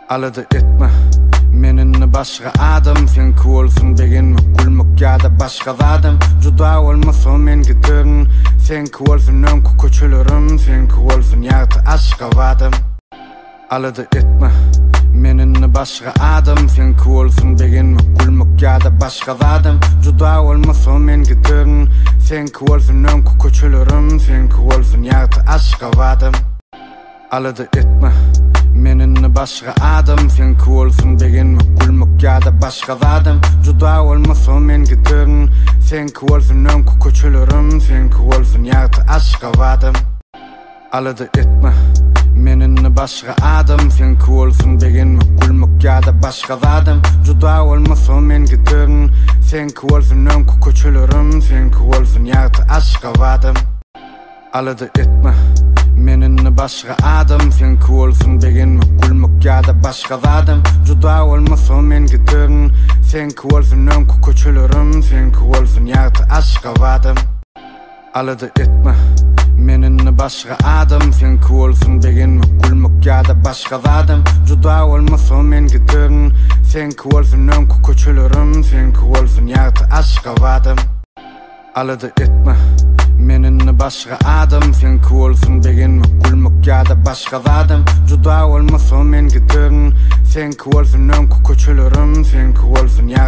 Alada etme menini başga adam sen kolsun beginme gülmek ýa-da başga zadım juda olmasa men gitirin sen kolsun öňkü köçelerim sen kolsun ýa-da aşka vadım Alada etme menini başga adam sen kolsun beginme gülmek ýa-da başga zadım juda olmasa men gitirin sen kolsun öňkü köçelerim sen kolsun ýa-da aşka vadım Alada etme menini başga adam sen kolsun beginme gülmek ýa-da başga zadım juda olmasa men gitirin sen kolsun öňkü köçelerim sen kolsun ýa-da aşka vadım Alada etme menini başga adam sen kolsun beginme gülmek ýa-da başga zadım juda olmasa men gitirin sen kolsun öňkü köçelerim sen kolsun ýa-da aşka vadım Alada etme menini başga adam sen kolsun beginme gülmek ýa-da başga zadım juda olmasa men gitirin sen kolsun öňkü köçelerim sen kolsun ýa-da aşka vadım Alada etme menini başga adam sen kolsun beginme gülmek ýa-da başga zadım juda olmasa men gitirin sen kolsun öňkü köçelerim sen kolsun ýa-da aşka vadım Alada etme menini başga adam sen kolsun beginme gülmek ýa-da başga zadım juda olmasa men gitirin sen kolsun öňkü köçelerim sen kolsun